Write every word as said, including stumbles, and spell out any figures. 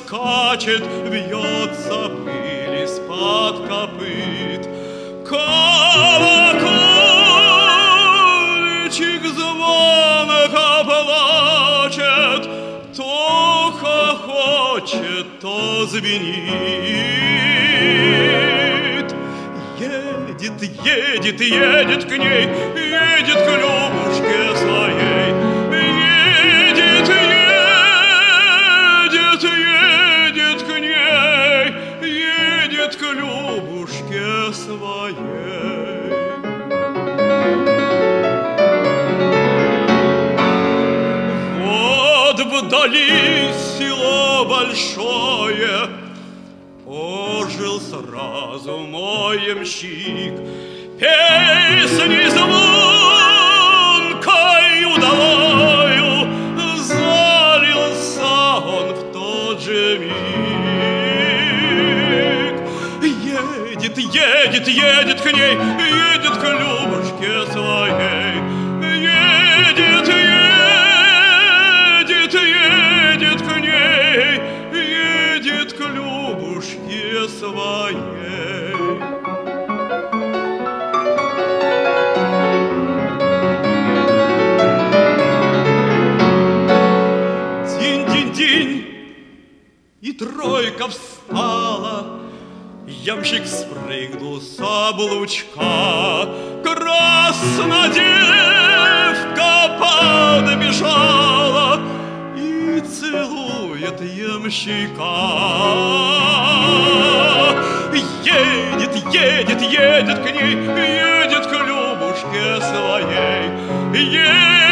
скачет, бьется пыль из-под копыт. Колокольчик звонко плачет, то хохочет, то звенит. Едет, едет, едет к ней, едет к Любушке своей. Едет, едет, едет к ней, едет к Любушке своей. Вот вдали село большое, ожил сразу мой ямщик. Песней звонкой удалою залился он в тот же миг. Едет, едет, едет к ней, едет к Любушке своей. Едет, едет, едет к ней, едет к Любушке своей. Динь-динь-динь, и тройка встала. Ямщик спрыгнул с облучка, красная девка подбежала и целует ямщика. Едет, едет, едет к ней, едет к Любушке своей. Едет,